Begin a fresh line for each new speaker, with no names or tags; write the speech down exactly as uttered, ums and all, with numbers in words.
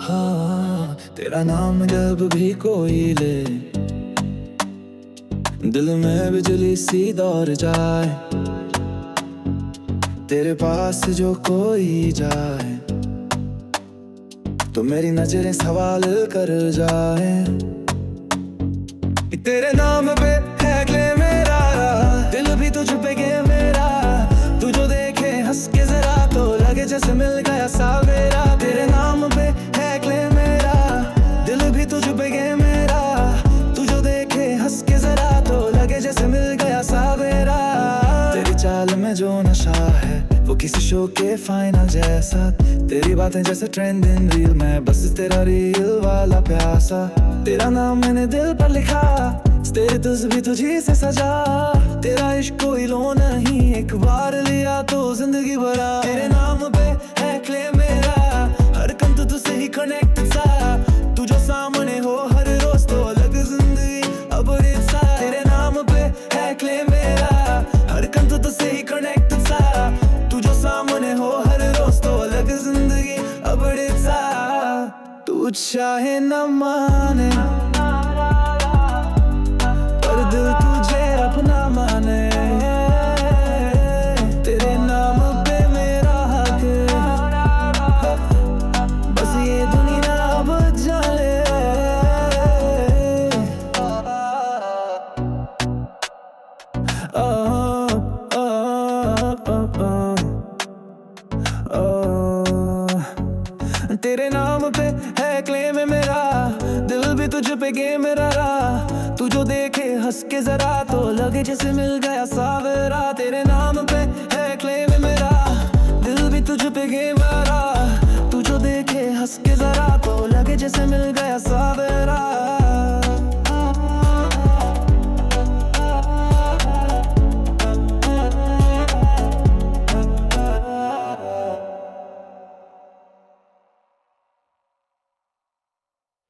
हाँ, तेरा नाम जब भी कोई ले, दिल में बिजली सी दौड़ जाए। तेरे पास जो कोई जाए तो मेरी नजरें सवाल कर जाए। तेरे नाम पे है क्ले मेरा, दिल भी तुझ पे गे मेरा। तू जो देखे हंस के जरा तो लगे जैसे मिल गया सावेरा। तेरे नाम पे है क्ले मेरा, दिल भी तुझ पे गे मेरा। तू जो देखे हंस के जरा तो लगे जैसे मिल गया सावेरा। तेरी चाल में जो नशा है वो किसी शो के फाइनल जैसा। तेरी बातें जैसे ट्रेंडिंग रील, मैं बस तेरा रील वाला प्यासा। तेरा नाम मैंने दिल पर लिखा, तेरी तस्वीर तुझी से सजा। तेरा इश्क कोई लो नहीं, एक बार लिया तो जिंदगी भरा। तेरे नाम पे है क्ले मेरा, हर कम तो तुझसे ही कनेक्ट सा। तू जो सामने हो हर रोज तो अलग जिंदगी अब सा। तेरे नाम पे है क्ले मेरा, हर कम तो तुझसे ही कनेक्ट सा। तू जो सामने हो हर रोज तो अलग जिंदगी अब सा। तू चाहे न माने पर दिल तुझे अपना माने। तेरे नाम पे मेरा हक, बस ये दुनिया अब जाने। तेरे नाम पे है क्लेम मेरा, दिल भी तुझ पे गे मेरा। तू जो देखे हंस के जरा तो लगे जैसे मिल गया सावेरा। तेरे नाम पे है क्लेम मेरा, दिल भी तुझ पे गे मेरा। तू जो देखे हंस के जरा तो लगे जैसे मिल गया सावेरा।